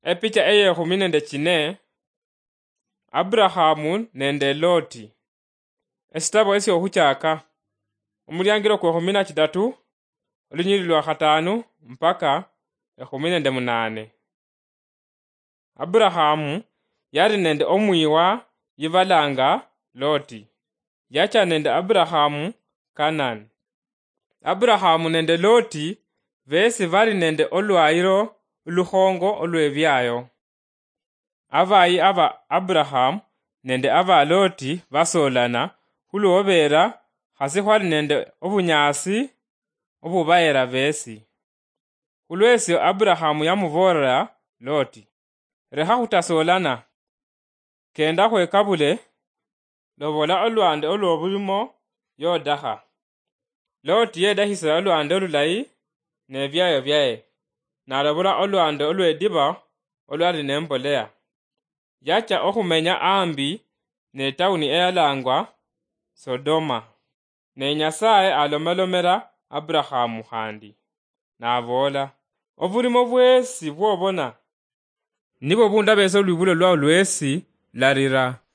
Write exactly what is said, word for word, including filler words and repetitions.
Epicha eye khumi nende chine Abrahamu nende Loti. Esitabo esyo khuchaka umulyangilo kwa khumi na chitatu olunyili lwa khatanu mpaka ekhumi nende munane. Abrahamu yali nende omwiwa yibalanga Loti. Yacha nende Abrahamu Kanani. Abrahamu nende Loti besi bali nende olwayilo ulukhongo olwebyayo. Abayi aba Abrahamu nende aba Loti basolana khulwobera khasi khwali nende obunyasi obubayela besi. Khulwesyo Abrahamu yamuborera Loti, rekha khutasolana, kenda khwekabule lobola olwande olwobulimo yodakha. Loti yedakhisila olwande olulayi nebyayo byaye, nalobola olwande olwediba olwali nemboleya. Yacha okhumenya ambi ne tawuni eyalangwa Sodoma. Ne Nyasaye alomelomela Abrahamu khandi nabola, obulimo bwesi bwobona nibo bunda bese lwibulo lwawo lwesi larira.